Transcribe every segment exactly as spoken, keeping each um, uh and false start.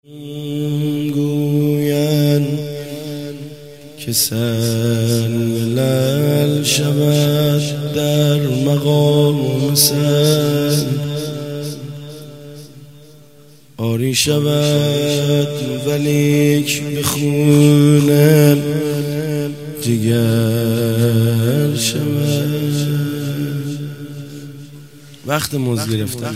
گوین که سنگلل شود در مقام سن، آری شود ولیک به خونم جگر شود. وقت موز گرفتن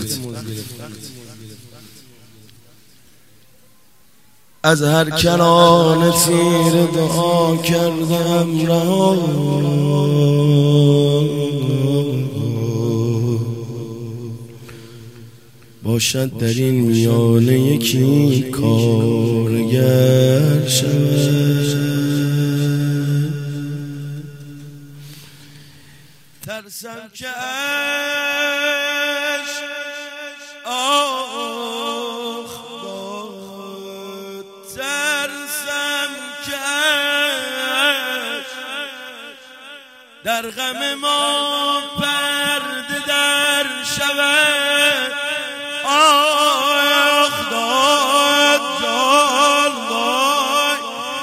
از هر کرانه تیر دعا کردم رها، باشد در این میانه یکی کارگر شود. ترسم که عشق آخ داد، ترسم که عشق در غم ما پرده در شود. آخ داد جان وای،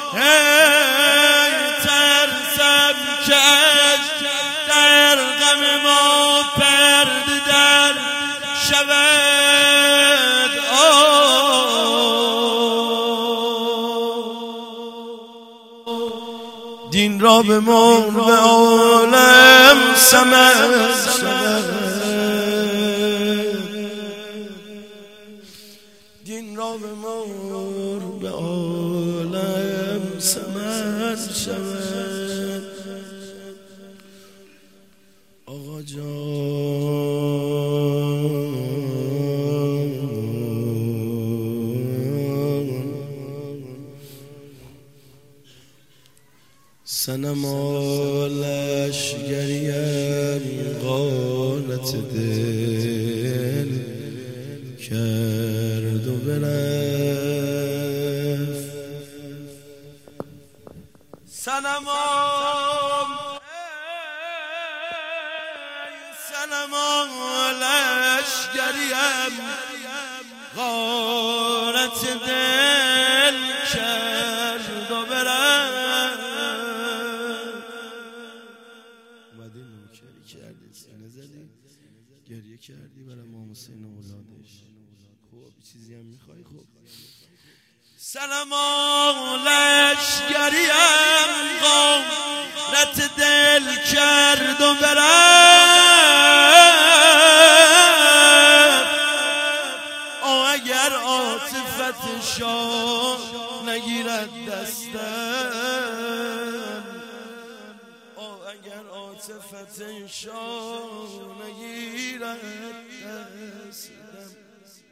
هی ترسم که عشق در غم ما پرده در شود. دین را به مرغ عالم ثمر شود، دین را به مرغ عالم ثمر شود. آقا جان صنما لشگریم غارت دل کرد و برفت. صنما صنما لشگریم غارت دل کرد و برفت. اومدی نوکری کردی، سینه زدی، گریه کردی برای امام حسین و اولادش. خب چیزی هم میخوای؟ خب صنما لشگریم غارت دل کرد و برفت. آه اگر عاطفت شاه نگیرد دستم، آه اگر عاطفت شاه نگیرد